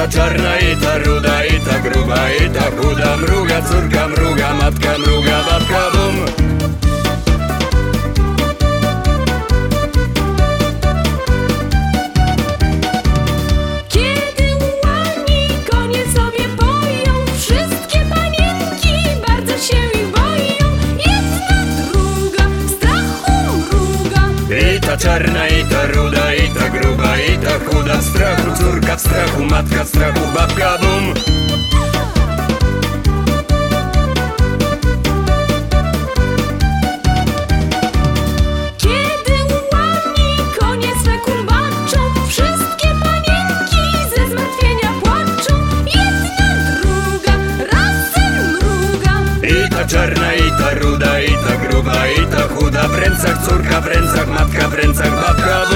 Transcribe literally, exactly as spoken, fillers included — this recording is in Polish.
ta czarna, i ta ruda, i ta gruba, i ta chuda. Mruga córka, mruga matka, mruga babka, bum. Kiedy łani konie sobie poją, wszystkie panienki bardzo się ich boją. Jedna, druga, strachu mruga. I ta czarna, i ta ruda, i ta gruba, i ta chuda. W strachu córka, w strachu matka, w strachu babka, bum. Kiedy łani konie swe kurbaczą, wszystkie panienki ze zmartwienia płaczą. Jedna, druga, razem mruga. I ta czarna, i ta ruda, i ta gruba, i ta chuda. W rękach córka, w rękach matka, w rękach babka, bum.